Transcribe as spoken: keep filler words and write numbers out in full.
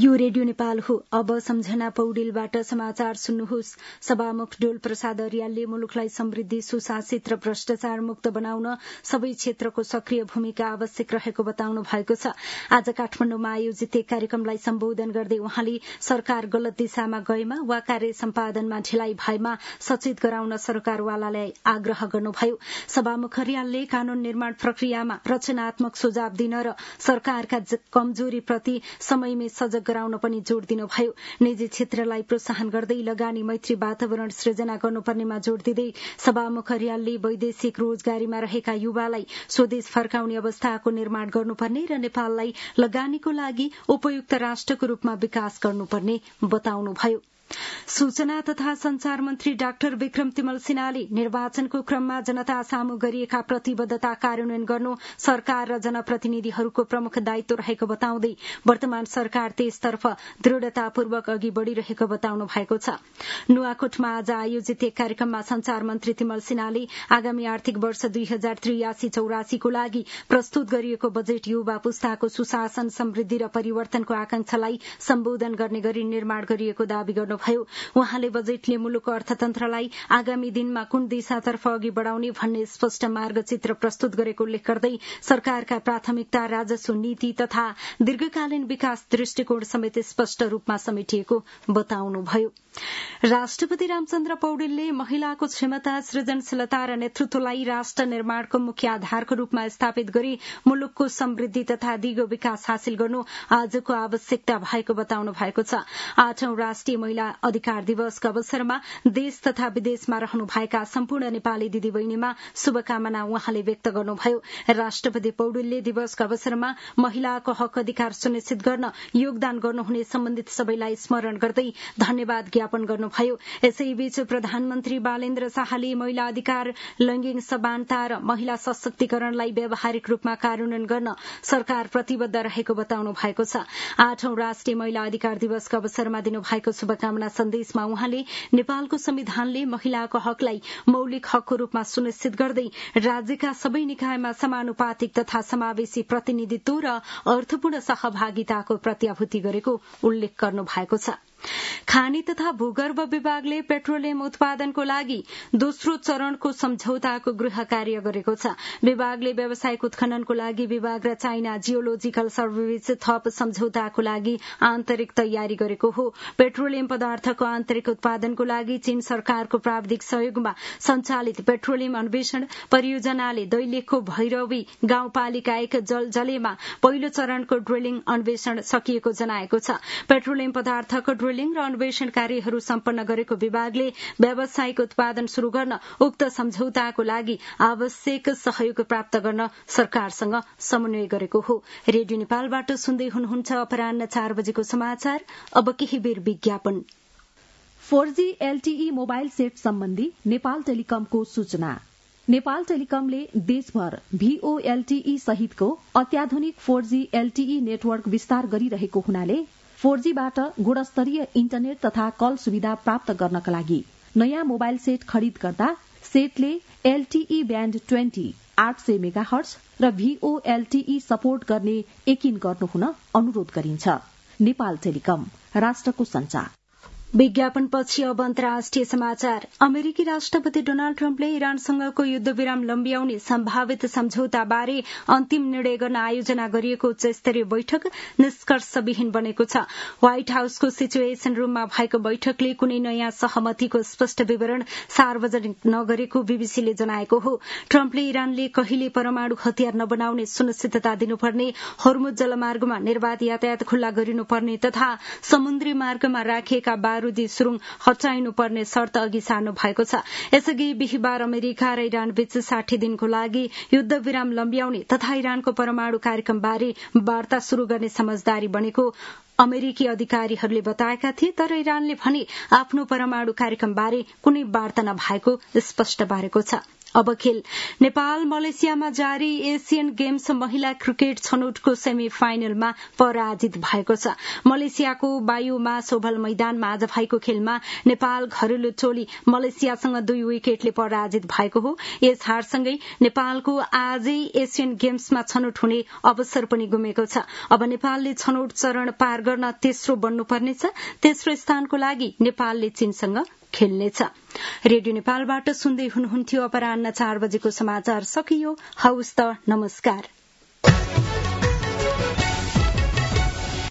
यो रेडियो नेपाल हो। अब सम्झना पौडेलबाट समाचार सुन्नुहोस्। सभामुख डोल प्रसाद अर्यालले मुलुकलाई समृद्धि, सुशासित र भ्रष्टाचार मुक्त बनाउन सबै क्षेत्रको सक्रिय भूमिका आवश्यक रहेको बताउनु भएको छ। आज काठमाडौँमा आयोजित एक कार्यक्रमलाई सम्बोधन गर्दै उहाँले सरकार गलत दिशामा गएमा वा कार्य सम्पादनमा ढिलाइ भएमा सचेत गराउन सरकारवालालाई आग्रह गर्नुभयो। सभामुख अर्यालले कानून निर्माण प्रक्रियामा रचनात्मक सुझाव दिन र सरकारका कमजोरीप्रति समयमै सजग गराउन पनि जोड़ दिनुभयो। निजी क्षेत्रलाई प्रोत्साहन गर्दै लगानी मैत्री वातावरण सृजना गर्नुपर्नेमा जोड़ दिँदै सभामुख अर्यालले वैदेशिक रोजगारीमा रहेका युवालाई स्वदेश फर्काउने अवस्थाको निर्माण गर्नुपर्ने र नेपाललाई लगानीको लागि उपयुक्त राष्ट्रको रूपमा विकास गर्नुपर्ने बताउनुभयो। सूचना तथा संचार मन्त्री डाक्टर विक्रम तिमल सिन्हाले निर्वाचनको क्रममा जनता सामु गरिएका प्रतिबद्धता कार्यान्वयन गर्नु सरकार र जनप्रतिनिधिहरूको प्रमुख दायित्व रहेको बताउँदै वर्तमान सरकार त्यसतर्फ दृढ़तापूर्वक अघि बढ़िरहेको बताउनु भएको छ। नुवाकोटमा आज आयोजित एक कार्यक्रममा संचार मन्त्री तिमल सिन्हाले आगामी आर्थिक वर्ष दुई हजार त्रियासी चौरासीको लागि प्रस्तुत गरिएको बजेट युवा पुस्ताको सुशासन, समृद्धि र परिवर्तनको आकांक्षालाई सम्बोधन गर्ने गरी निर्माण गरिएको दावी गर्नु भयो। उहाँले बजेटले मुलुकको अर्थतन्त्रलाई आगामी दिनमा कुन दिशातर्फ अघि बढ़ाउने भन्ने स्पष्ट मार्गचित्र प्रस्तुत गरेको उल्लेख गर्दै सरकारका प्राथमिकता, राजस्व नीति तथा दीर्घकालीन विकास दृष्टिकोण समेत स्पष्ट रूपमा समेटिएको बताउनुभयो। राष्ट्रपति रामचन्द्र पौडेलले महिलाको क्षमता, सृजनशीलता र नेतृत्वलाई राष्ट्र निर्माणको मुख्य आधारको रूपमा स्थापित गरी मुलुकको समृद्धि तथा दिगो विकास हासिल गर्नु आजको आवश्यकता भएको बताउनु भएको छ। आठौं राष्ट्रिय महिला अधिकार दिवसको अवसरमा देश तथा विदेशमा रहनुभएका सम्पूर्ण नेपाली दिदीबहिनीमा शुभकामना उहाँले व्यक्त गर्नुभयो। राष्ट्रपति पौडेलले दिवसको अवसरमा महिलाको हक अधिकार सुनिश्चित गर्न योगदान गर्नुहुने सम्बन्धित सबैलाई स्मरण गर्दै धन्यवाद ज्ञापन गर्नुभयो। यसैबीच प्रधानमन्त्री बालेन्द्र शाहले महिला अधिकार, लैंगिक समानता र महिला सशक्तिकरणलाई व्यावहारिक रूपमा कार्यान्वयन गर्न सरकार प्रतिबद्ध रहेको बताउनु भएको छ। आठौं राष्ट्रिय महिला अधिकार दिवसको अवसरमा दिनुभएको शुभकामना सन्देशमा उहाँले नेपालको संविधानले महिलाको हकलाई मौलिक हकको रूपमा सुनिश्चित गर्दै राज्यका सबै निकायमा समानुपातिक तथा समावेशी प्रतिनिधित्व र अर्थपूर्ण सहभागिताको प्रत्याभूति गरेको उल्लेख गर्नु भएको छ। खानी तथा भूगर्भ विभागले पेट्रोलियम उत्पादनको लागि दोस्रो चरणको सम्झौताको गृह कार्य गरेको छ। विभागले व्यावसायिक उत्खननको लागि विभाग र चाइना जियोलोजिकल सर्भिस थप सम्झौताको लागि आन्तरिक तयारी गरेको हो। पेट्रोलियम पदार्थको आन्तरिक उत्पादनको लागि चीन सरकारको प्राविधिक सहयोगमा सञ्चालित पेट्रोलियम अन्वेषण परियोजनाले दैलेखको भैरवी गाउँपालिका एक जल जलेमा पहिलो चरणको ड्रिलिङ अन्वेषण सकिएको जनाएको छ। पेट्रोलियम पदार्थको ड्रिलिङ र अन्वेषण कार्यहरू सम्पन्न गरेको विभागले व्यावसायिक उत्पादन शुरू गर्न उक्त सम्झौताको लागि आवश्यक सहयोग प्राप्त गर्न सरकारसँग समन्वय गरेको हो। रेडियो नेपालबाट सुन्दै हुनुहुन्छ अपराह्न चार बजेको समाचार। अब केही बेर विज्ञापन। Four G LTE mobile set सम्बन्धी नेपाल टेलिकमको सूचना। नेपाल टेलिकमले देशभर भीओएलटीई सहितको अत्याधुनिक फोर जी एलटीई नेटवर्क विस्तार गरिरहेको हुनाले फोर जी बाट गुणस्तरीय इन्टरनेट तथा कल सुविधा प्राप्त गर्नका लागि नयाँ मोबाइल सेट खरिद गर्दा सेटले एलटीई ब्याण्ड ट्वेन्टी आठ सय मेगाहर्ज र भीओएलटीई सपोर्ट गर्ने यकिन गर्नुहुन अनुरोध गरिन्छ। नेपाल टेलिकम, राष्ट्रको सञ्चार। विज्ञापनपछि अब अन्तर्राष्ट्रिय समाचार। अमेरिकी राष्ट्रपति डोनाल्ड ट्रम्पले इरानसँगको युद्धविराम लम्ब्याउने सम्भावित सम्झौताबारे अन्तिम निर्णय गर्न आयोजना गरिएको उच्चस्तरीय बैठक निष्कर्षविहीन बनेको छ। व्हाइट हाउसको सिचुएसन रूममा भएको बैठकले कुनै नयाँ सहमतिको स्पष्ट विवरण सार्वजनिक नगरेको बीबीसीले जनाएको हो। ट्रम्पले इरानले कहिले परमाणु हतियार नबनाउने सुनिश्चितता दिनुपर्ने, होर्मुज जलमार्गमा निर्वाध यातायात खुल्ला गरिनुपर्ने तथा समुद्री मार्गमा राखिएका बारूदी सुरुङ हटाइनुपर्ने शर्त अघि सार्नु भएको छ। यसअघि बिहिबार अमेरिका र इरान बीच साठी दिनको लागि युद्धविराम लम्ब्याउने तथा इरानको परमाणु कार्यक्रमबारे वार्ता शुरू गर्ने समझदारी बनेको अमेरिकी अधिकारीहरूले बताएका थिए, तर इरानले भने आफ्नो परमाणु कार्यक्रमबारे कुनै वार्ता नभएको स्पष्ट पारेको छ। अब खेल। नेपाल मलेसियामा जारी एसियन गेम्स महिला क्रिकेट छनौटको सेमी फाइनलमा पराजित भएको छ। मलेसियाको बायोमास ओभल मैदानमा आज भएको खेलमा नेपाल घरेलु टोली मलेसियासँग दुई विकेटले पराजित भएको हो। यस हारसँगै नेपालको आजै एसियन गेम्समा छनौट हुने अवसर पनि गुमेको छ। अब नेपालले छनौट चरण पार गर्न तेस्रो बन्नुपर्नेछ। तेस्रो स्थानको लागि नेपालले चीनसँग खेल्नेछ। रेडियो नेपालबाट सुन्दै हुनुहुन्थ्यो। अपराह्न चार बजेको समाचार सकियो। हवस् त, नमस्कार।